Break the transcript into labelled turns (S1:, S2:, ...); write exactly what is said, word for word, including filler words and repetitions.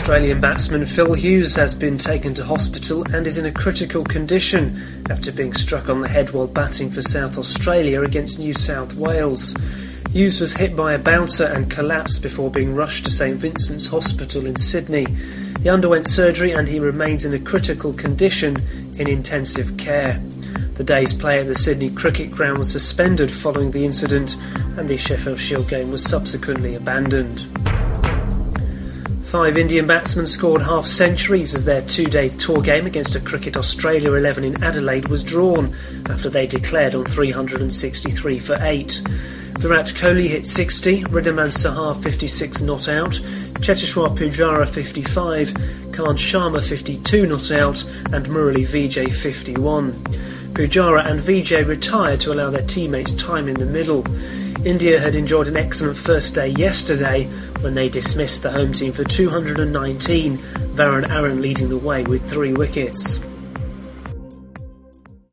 S1: Australian batsman Phil Hughes has been taken to hospital and is in a critical condition after being struck on the head while batting for South Australia against New South Wales. Hughes was hit by a bouncer and collapsed before being rushed to St Vincent's Hospital in Sydney. He underwent surgery and he remains in a critical condition in intensive care. The day's play at the Sydney Cricket Ground was suspended following the incident, and the Sheffield Shield game was subsequently abandoned. Five Indian batsmen scored half-centuries as their two-day tour game against a Cricket Australia eleven in Adelaide was drawn after they declared on three hundred sixty-three for eight. Virat Kohli hit sixty, Wriddhiman Sahar fifty-six not out, Cheteshwar Pujara fifty-five, Khan Sharma fifty-two not out, and Murali Vijay fifty-one. Pujara and Vijay retired to allow their teammates time in the middle. India had enjoyed an excellent first day yesterday when they dismissed the home team for two hundred nineteen, Varun Aaron leading the way with three wickets.